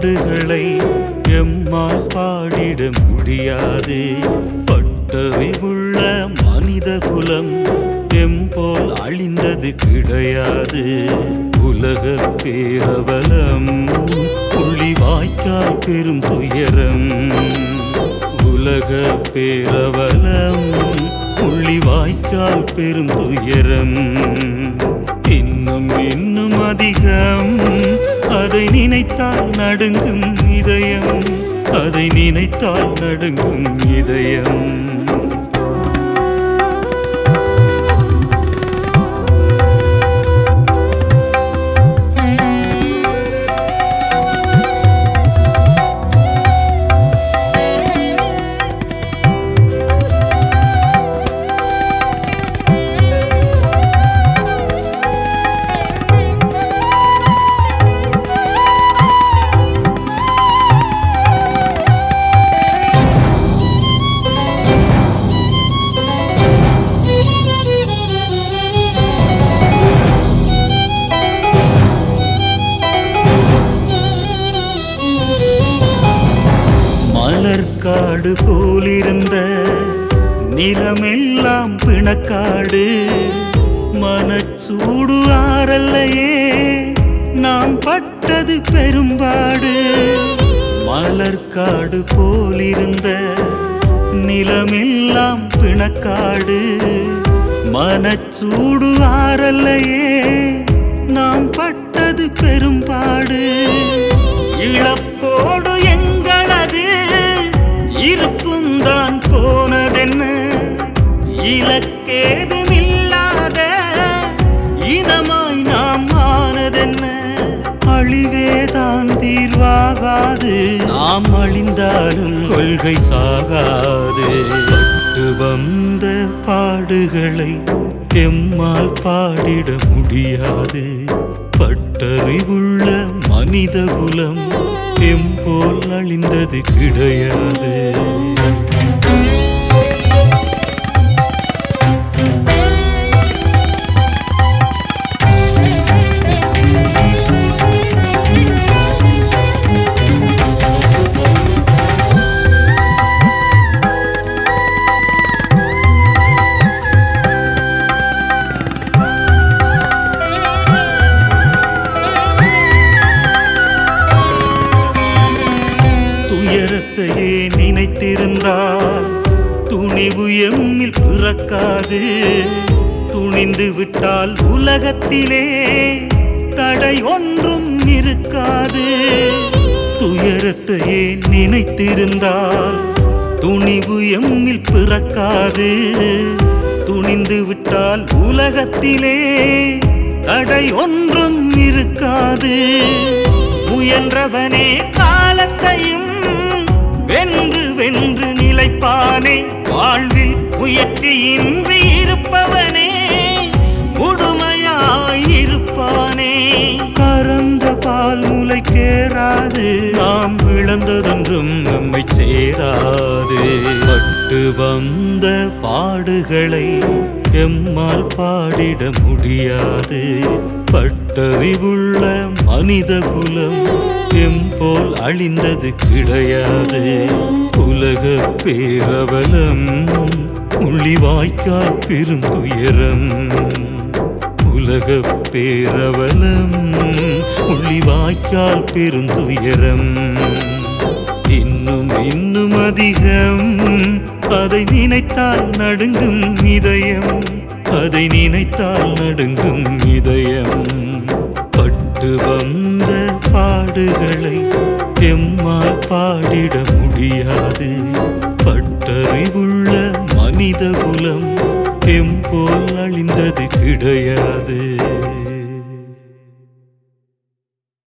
பாடுகளை எம்மால் பாடிட முடியாது. பட்டறிவுள்ள மனித குலம் எம்போல் அழிந்தது கிடையாது. உலக பேரவலம் புள்ளிவாய்க்கால் பெரும் துயரம். உலக பேரவலம் புள்ளிவாய்க்கால் பெரும் துயரம். இன்னும் இன்னும் அதிகம் அதை நினைத்தால் நடுங்கும் இதயம். அதை நினைத்தால் நடுங்கும் இதயம். மலர்காடு போலிருந்த நிலமெல்லாம் பிணக்காடு. மனச்சூடு ஆறல்லையே நாம் பட்டது பெரும்பாடு. மலர்காடு போலிருந்த நிலமெல்லாம் பிணக்காடு. மனச்சூடு ஆறல்லையே நாம் பட்டது பெரும்பாடு. இழப்போடு எங்களது இருப்புந்தான் போனதென்ன. இலக்கேதுமில்லாத இனமாய் நாம் ஆனதென்ன. அழிவேதான் தீர்வாகாது நாம் அழிந்தாலும் கொள்கை சாகாது. பட்டு வந்த பாடுகளை எம்மால் பாடிட முடியாது. பட்டறிவுள்ள மனித குலம் எம்போல் அழிந்தது கிடையாது. துயரத்தையே நினைத்திருந்தால் துணிவு எம்மில் பிறக்காது. துணிந்து விட்டால் உலகத்திலே தடை ஒன்றும் இருக்காது. துயரத்தையே நினைத்திருந்தால் துணிவு எம்மில் பிறக்காது. துணிந்து விட்டால் உலகத்திலே தடை ஒன்றும் இருக்காது. முயன்றவனே காலத்தையும் வென்று வென்று நிலைப்பானே. வாழ்வில் முயற்சியின்றி இருப்பவனே முழுமையாய் இருப்பானே. கறந்த பால் முளைக்கேறாது நாம் இழந்ததொன்றும் நம்மை சேராது. பட்டு வந்த பாடுகளை எம்மால் பாடிட முடியாது. பட்டறிவுள்ள மனித குலம் எம்போல் அழிந்தது கிடையாது. உலக பேரவலம் முள்ளிவாய்க்கால் பெரும் துயரம். உலக பேரவலம் முள்ளிவாய்க்கால் பெரும் துயரம். இன்னும் இன்னும் அதிகம் அதை நினைத்தால் நடுங்கும் இதயம். அதை நினைத்தால் நடுங்கும் இதயம். பட்டு வந்த பாடுகளை எம்மால் பாடிட முடியாது. பட்டறிவுள்ள மனித குலம் எம்போல் அழிந்தது கிடையாது.